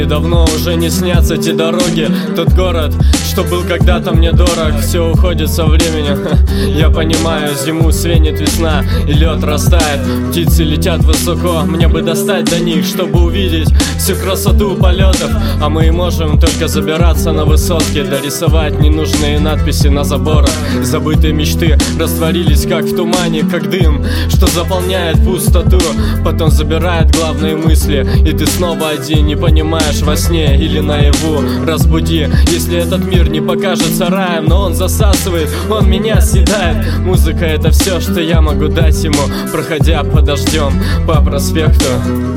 Мне давно уже не снятся те дороги, тот город, что был когда-то мне дорог. Все уходит со временем, я понимаю, зиму сменит весна и лед растает. Птицы летят высоко, мне бы достать до них, чтобы увидеть всю красоту полетов. А мы можем только забираться на высотки, дорисовать ненужные надписи на заборах. Забытые мечты растворились как в тумане, как дым, что заполняет пустоту, потом забирает главные мысли. И ты снова один, не понимаешь, во сне или наяву. Разбуди, если этот мир не покажется раем, но он засасывает, он меня съедает. Музыка — это все, что я могу дать ему, проходя под дождем по проспекту.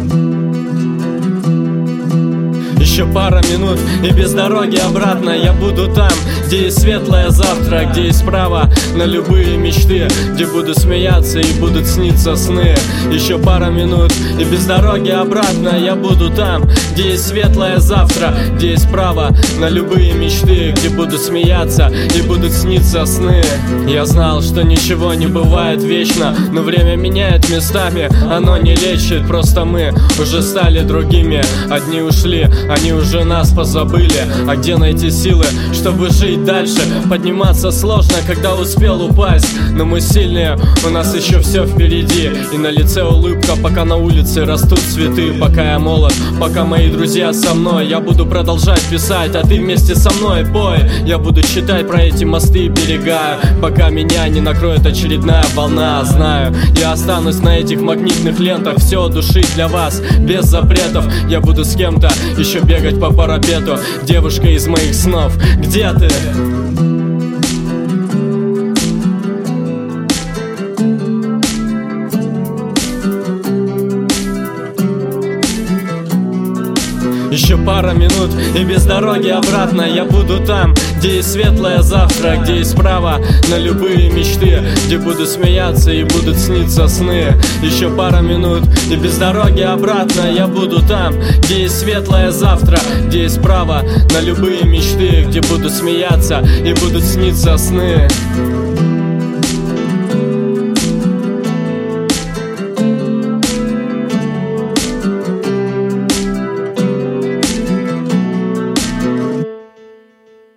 Еще пара минут и без дороги обратно. Я буду там, где есть светлое завтра, где есть право на любые мечты, где буду смеяться и будут сниться сны. Еще пара минут и без дороги обратно. Я буду там, где есть светлое завтра, где есть право на любые мечты, где буду смеяться и будут сниться сны. Я знал, что ничего не бывает вечно, но время меняет местами, оно не лечит. Просто мы уже стали другими. Одни ушли, они уже нас позабыли. А где найти силы, чтобы жить дальше? Подниматься сложно, когда успел упасть, но мы сильные, у нас еще все впереди. И на лице улыбка, пока на улице растут цветы. Пока я молод, пока мои друзья со мной, я буду продолжать писать, а ты вместе со мной пой. Я буду читать про эти мосты и берега, пока меня не накроет очередная волна. Знаю, я останусь на этих магнитных лентах, все от души для вас, без запретов. Я буду с кем-то еще бегать по парапету. Девушка из моих снов, где ты? Еще пара минут и без дороги обратно. Я буду там, где есть светлое завтра, где есть право на любые мечты, где буду смеяться и будут сниться сны. Еще пара минут и без дороги обратно. Я буду там, где есть светлое завтра, где есть право на любые мечты, где буду смеяться и будут сниться сны.